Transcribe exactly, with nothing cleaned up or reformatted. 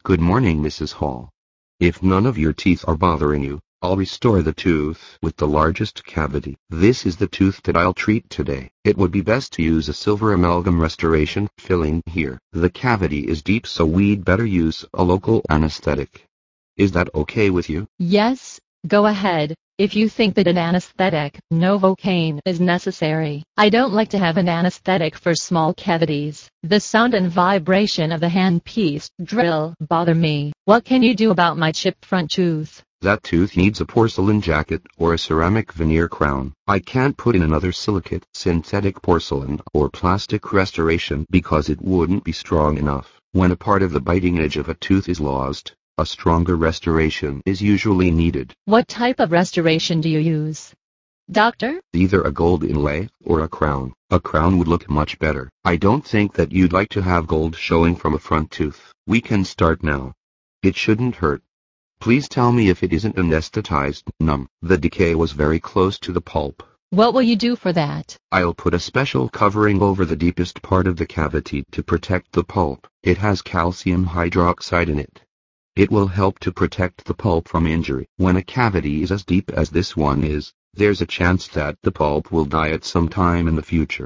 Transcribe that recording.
Good morning, Missus Hall. If none of your teeth are bothering you, I'll restore the tooth with the largest cavity. This is the tooth that I'll treat today. It would be best to use a silver amalgam restoration filling here. The cavity is deep, so we'd better use a local anesthetic. Is that okay with you? Yes, go ahead, if you think that an anesthetic, Novocaine, is necessary. I don't like to have an anesthetic for small cavities. The sound and vibration of the handpiece drill bother me. What can you do about my chipped front tooth? That tooth needs a porcelain jacket or a ceramic veneer crown. I can't put in another silicate, synthetic porcelain, or plastic restoration because it wouldn't be strong enough. When a part of the biting edge of a tooth is lost, a stronger restoration is usually needed. What type of restoration do you use, doctor? Either a gold inlay or a crown. A crown would look much better. I don't think that you'd like to have gold showing from a front tooth. We can start now. It shouldn't hurt. Please tell me if it isn't anesthetized, numb. The decay was very close to the pulp. What will you do for that? I'll put a special covering over the deepest part of the cavity to protect the pulp. It has calcium hydroxide in it. It will help to protect the pulp from injury. When a cavity is as deep as this one is, there's a chance that the pulp will die at some time in the future.